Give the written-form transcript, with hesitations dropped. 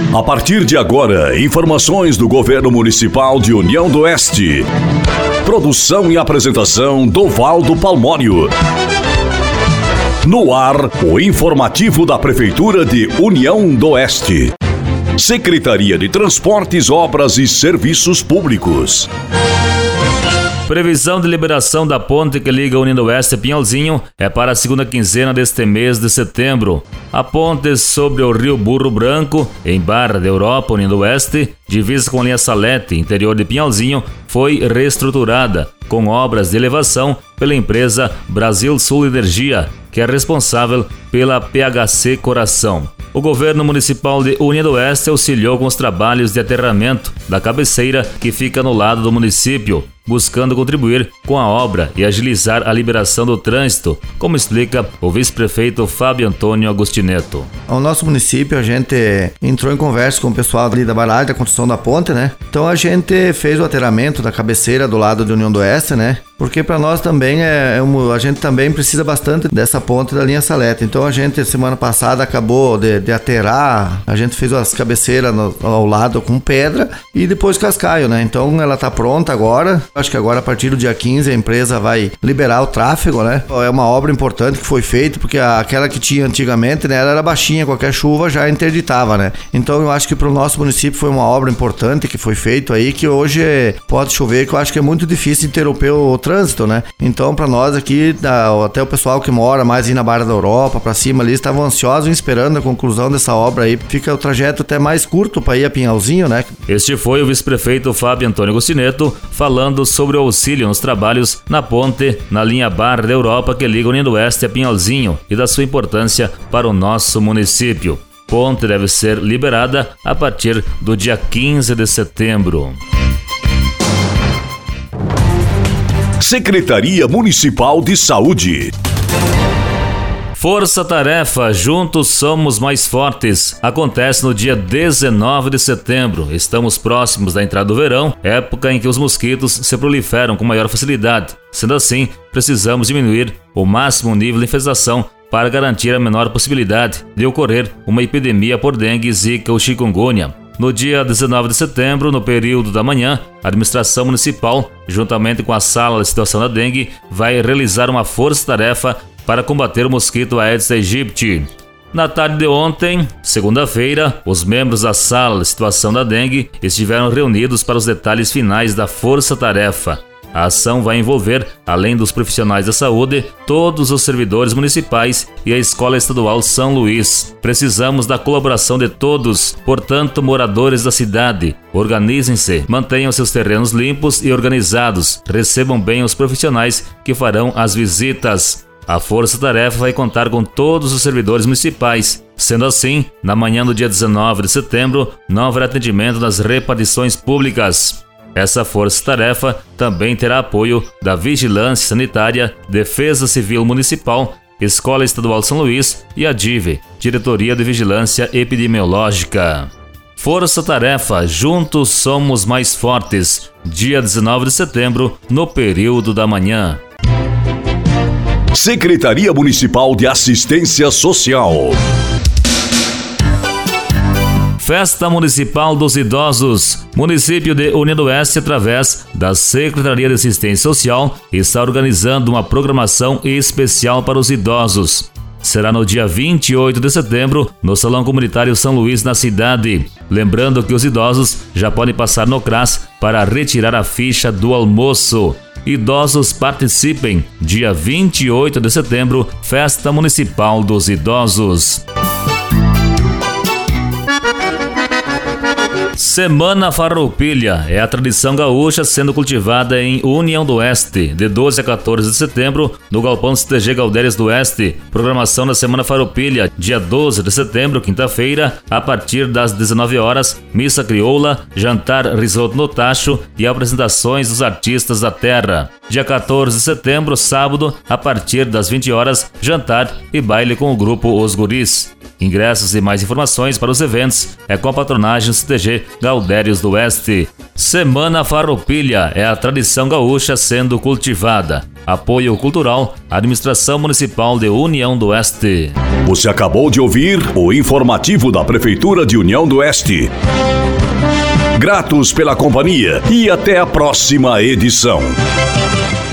A partir de agora, informações do Governo Municipal de União do Oeste. Produção e apresentação Dovaldo Palmório. No ar, o informativo da Prefeitura de União do Oeste. Secretaria de Transportes, Obras e Serviços Públicos. Previsão de liberação da ponte que liga União do Oeste a Pinhalzinho é para a segunda quinzena deste mês de setembro. A ponte sobre o rio Burro Branco, em Barra da Europa, União do Oeste, divisa com a linha Salete, interior de Pinhalzinho, foi reestruturada com obras de elevação pela empresa Brasil Sul Energia, que é responsável pela PHC Coração. O governo municipal de União do Oeste auxiliou com os trabalhos de aterramento da cabeceira que fica no lado do município, buscando contribuir com a obra e agilizar a liberação do trânsito, como explica o vice-prefeito Fábio Antônio Agostineto. O nosso município, a gente entrou em conversa com o pessoal ali da barragem, da construção da ponte, né? Então a gente fez o aterramento da cabeceira do lado de União do Oeste, né? Porque para nós também a gente também precisa bastante dessa ponte da linha Salete. Então a gente, semana passada, acabou de aterrar, a gente fez as cabeceiras ao lado com pedra e depois cascaio, né? Então ela tá pronta agora. Acho que agora, a partir do dia 15, a empresa vai liberar o tráfego, né? É uma obra importante que foi feita, porque aquela que tinha antigamente, né, ela era baixinha, qualquer chuva já interditava, né? Então eu acho que para o nosso município foi uma obra importante que foi feito aí, que hoje pode chover, que eu acho que é muito difícil interromper o trânsito, né? Então para nós aqui, até o pessoal que mora mais aí na Barra da Europa, para cima ali, estavam ansiosos esperando a conclusão dessa obra aí. Fica o trajeto até mais curto para ir a Pinhalzinho, né? Este foi o vice-prefeito Fábio Antônio Agostineto falando sobre o auxílio nos trabalhos na ponte na linha Barra da Europa que liga União do Oeste a Pinhalzinho e da sua importância para o nosso município. Ponte deve ser liberada a partir do dia 15 de setembro. Secretaria Municipal de Saúde. Força Tarefa, juntos somos mais fortes, acontece no dia 19 de setembro. Estamos próximos da entrada do verão, época em que os mosquitos se proliferam com maior facilidade. Sendo assim, precisamos diminuir o máximo nível de infestação para garantir a menor possibilidade de ocorrer uma epidemia por dengue, zika ou chikungunya. No dia 19 de setembro, no período da manhã, a administração municipal, juntamente com a sala de situação da dengue, vai realizar uma força-tarefa para combater o mosquito Aedes aegypti. Na tarde de ontem, segunda-feira, os membros da sala de situação da dengue estiveram reunidos para os detalhes finais da força-tarefa. A ação vai envolver, além dos profissionais da saúde, todos os servidores municipais e a Escola Estadual São Luís. Precisamos da colaboração de todos, portanto, moradores da cidade. Organizem-se, mantenham seus terrenos limpos e organizados, recebam bem os profissionais que farão as visitas. A força-tarefa vai contar com todos os servidores municipais. Sendo assim, na manhã do dia 19 de setembro, não haverá atendimento nas repartições públicas. Essa força-tarefa também terá apoio da Vigilância Sanitária, Defesa Civil Municipal, Escola Estadual São Luís e a DIV, Diretoria de Vigilância Epidemiológica. Força-tarefa, juntos somos mais fortes, dia 19 de setembro, no período da manhã. Secretaria Municipal de Assistência Social. Festa Municipal dos Idosos. Município de União do Oeste, através da Secretaria de Assistência Social, está organizando uma programação especial para os idosos. Será no dia 28 de setembro, no Salão Comunitário São Luís, na cidade. Lembrando que os idosos já podem passar no CRAS para retirar a ficha do almoço. Idosos participem. Dia 28 de setembro, Festa Municipal dos Idosos. Semana Farroupilha é a tradição gaúcha sendo cultivada em União do Oeste, de 12 a 14 de setembro, no Galpão CTG Galdérias do Oeste. Programação da Semana Farroupilha, dia 12 de setembro, quinta-feira, a partir das 19 horas, missa crioula, jantar risoto no tacho e apresentações dos artistas da terra. Dia 14 de setembro, sábado, a partir das 20 horas, jantar e baile com o grupo Os Guris. Ingressos e mais informações para os eventos é com a patronagem CTG Galdérios do Oeste. Semana Farroupilha é a tradição gaúcha sendo cultivada. Apoio cultural, Administração Municipal de União do Oeste. Você acabou de ouvir o informativo da Prefeitura de União do Oeste. Gratos pela companhia e até a próxima edição.